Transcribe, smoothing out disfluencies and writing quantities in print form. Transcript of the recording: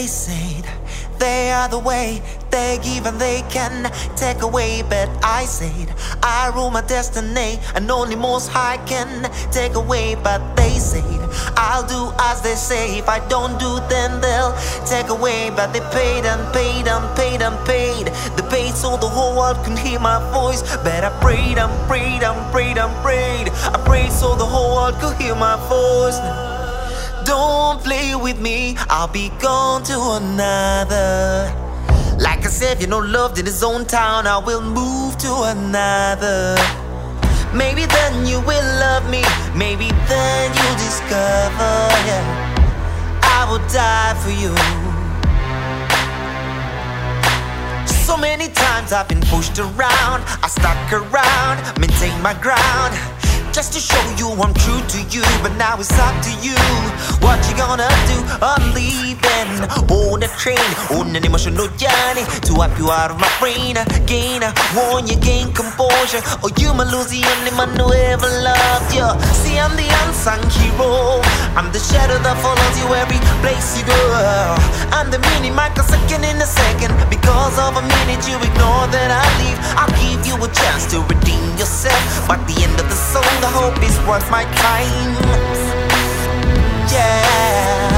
They said they are the way, they give and they can take away. But I said I rule my destiny, and only Most High can take away. But they said I'll do as they say, if I don't do then they'll take away. But they paid and paid and paid and paid. They paid so the whole world can hear my voice. But I prayed and prayed and prayed and prayed. I prayed so the whole world could hear my voice. Don't play with me, I'll be gone to another. Like I said, you know, loved in his own town, I will move to another. Maybe then you will love me, maybe then you'll discover, yeah, I will die for you. So many times I've been pushed around, I stuck around, maintain my ground, just to show you I'm true to you. But now it's up to you, what you gonna do? I'm leaving on a train, on an emotional journey to wipe you out of my brain again. Warn you, gain composure, or you might lose the only man who ever loved you. See, I'm the unsung hero, I'm the shadow that follows you every place you go. I'm the mini microsecond in a second. Because of a minute you ignore that I leave, I'll give you a chance to redeem yourself. But the end of the song, the hope is worth my time. Yeah.